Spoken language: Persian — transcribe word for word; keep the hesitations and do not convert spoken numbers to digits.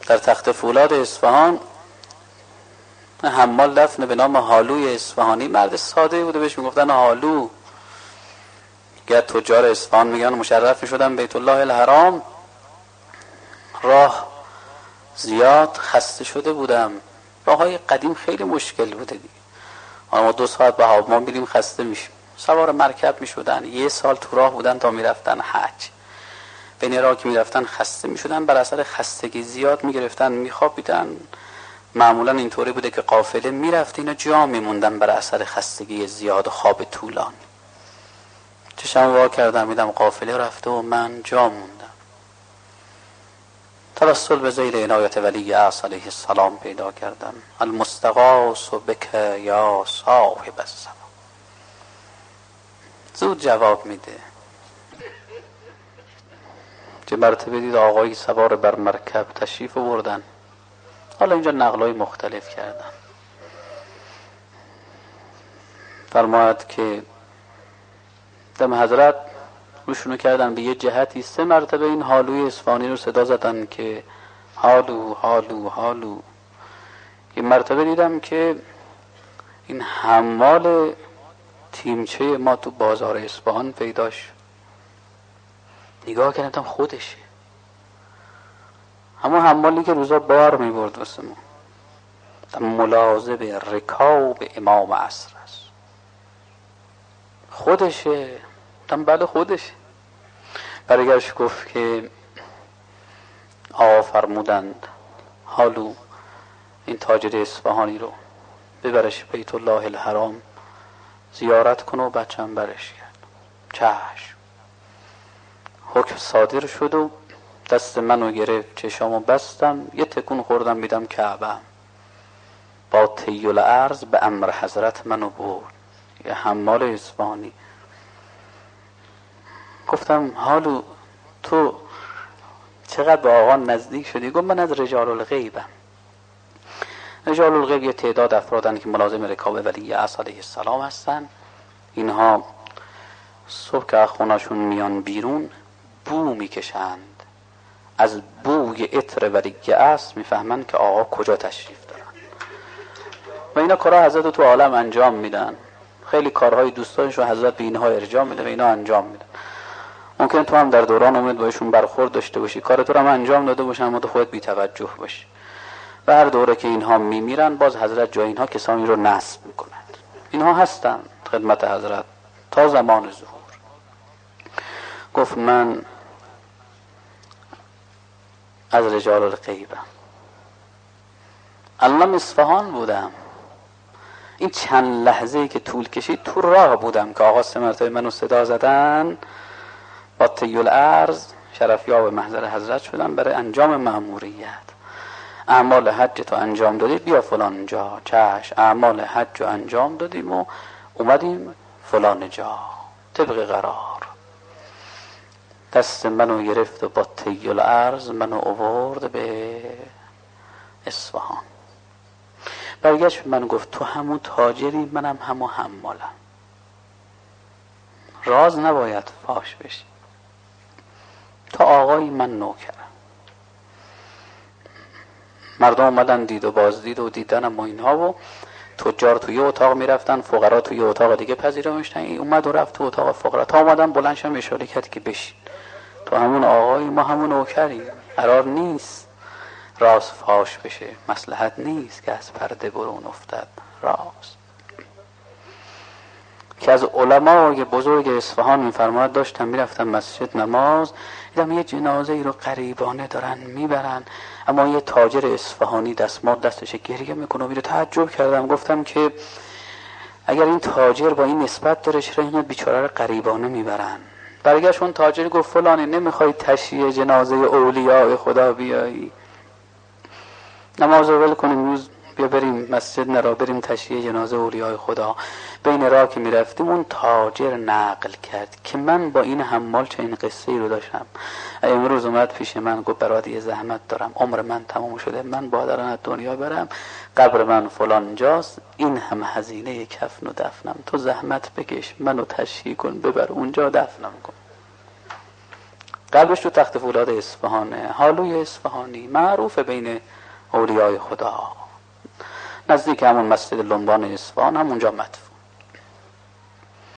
در تخت فولاد اصفهان حمال دفن به نام هالوی اصفهانی، مرد ساده بوده، بهش میگفتن هالو. گر تجار اصفهان میگن مشرف میشدن بیت الله الحرام، راه زیاد خسته شده بودم، راه های قدیم خیلی مشکل بوده دیگه، ما دو ساعت به هواپیما میریم خسته میشیم، سوار مرکب میشدن، یه سال تو راه بودن تا میرفتن حج، بین راه که میرفتن خسته میشدن، بر اثر خستگی زیاد میگرفتن میخوابیدن. معمولا اینطوری بوده که قافله میرفت اینا جا میموندن بر اثر خستگی زیاد و خواب طولانی. چشم وا کردم میدم قافله رفته و من جا موندم. توسل به زیر عنایت ولی اعص علیه السلام پیدا کردم. المستغاث بک یا صاحب السما. زود جواب میده. چه مرتبه دید آقایی سوار بر مرکب تشریف بردن. حالا اینجا نقلای مختلف کردن. فرماید که دم حضرت روشونو کردن به یه جهتی، سه مرتبه این هالوی اصفهانی رو صدا زدن که هالو هالو هالو. یه مرتبه دیدم که این حمال تیمچه ما تو بازار اصفهان پیدا شد. نگاه کردم خودشه، همون حمالی که روزا بار می برد واسه ما، در ملاحظه رکاب امام عصر است. خودشه. گفتم بله خودشه. برگشت گفت که آقا فرمودند حالو این تاجر اصفهانی رو ببرش بیت الله الحرام زیارت کنه و بچم برش کرد. چشم. حکم صادر شد و دست منو گرفت، چشامو بستم، یه تکون خوردم میدم کعبه، با طیل عرض به امر حضرت منو برد. یه حمال اصفهانی. گفتم حالو تو چقدر به آقا نزدیک شدی؟ گفت من از رجال الغیبم. رجال الغیب یه تعداد افرادن که ملازم رکاب ولی اعص علیه السلام هستن. اینها صبح که خوناشون میان بیرون بو میکشند، از بوی عطر ولی اعص میفهمن که آقا کجا تشریف دارن و اینا کارها حضرت تو عالم انجام میدن. خیلی کارهای دوستانشو حضرت به اینها ارجاع میده و اینا انجام میدن. ممکن تو هم در دوران امید باشون برخورد داشته باشی، کار تو رو هم انجام داده باشن اما تو خودت بی توجه باشی. و هر دوره که اینها میمیرن باز حضرت جای اینها کسانی رو نصب میکنند. اینها هستن خدمت حضرت تا زمان ظهور. گفت من از رجال الغیبم. الان اصفهان بودم. این چند لحظه‌ای که طول کشید تو راه بودم که آقا سه مرتبه منو صدا زدن، با طیل عرض شرفیاب به محضر حضرت شدم برای انجام مأموریت. اعمال حج تو انجام دادی بیا فلان جا. چش. اعمال حج رو انجام دادیم و اومدیم فلان جا طبق قرار. دست منو گرفت و با طیل عرض منو آورد به اصفهان. برگشت من گفت تو همون تاجری، منم همون حمالم. راز نباید فاش بشی. تا آقای من نوکرم. مردم اومدن دید و بازدید و دیدنم و اینها و تجار توی اتاق میرفتن، فقرا توی اتاق دیگه پذیرایشتن. این اومد و رفت تو اتاق فقرا تا اومدن بلندشم اشاره کرد که بشین. تو همون آقای ما همون نوکریم. قرار نیست راز فاش بشه، مصلحت نیست که از پرده برون افتد راز. که از علمای بزرگ اصفهان میفرماید داشتم میرفتم مسجد نماز، دیدم یه جنازه ای رو غریبانه دارن میبرن، اما یه تاجر اصفهانی دستمال دستش گریه میکنه و میره. تعجب کردم، گفتم که اگر این تاجر با این نسبت داره چرا این بیچاره رو غریبانه میبرن؟ برگشت اون تاجر گفت فلانی نمیخوای تشییع جنازه اولیاء خدا بیایی؟ نماز رو ول کنیم روز بیا بریم مسجد نرا بریم تشییع جنازه اولیاء خدا. بین راه که میرفتیم اون تاجر نقل کرد که من با این حمال چه این قصه ای رو داشتم. امروز اومد پیش من گفت برادر یه زحمت دارم، عمر من تمام شده، من باید الان از دنیا برم، قبر من فلان جاست، این هم هزینه کفن و دفنم، تو زحمت بکش منو تشییع کن ببر اونجا دفنم کن. قلبش تو تخت فولاد اصفهانه، حالوی اصفهانی معروف بین اولیای خدا، نزدیک همون مسجد لنبان اصفهان، همونجا مدفون.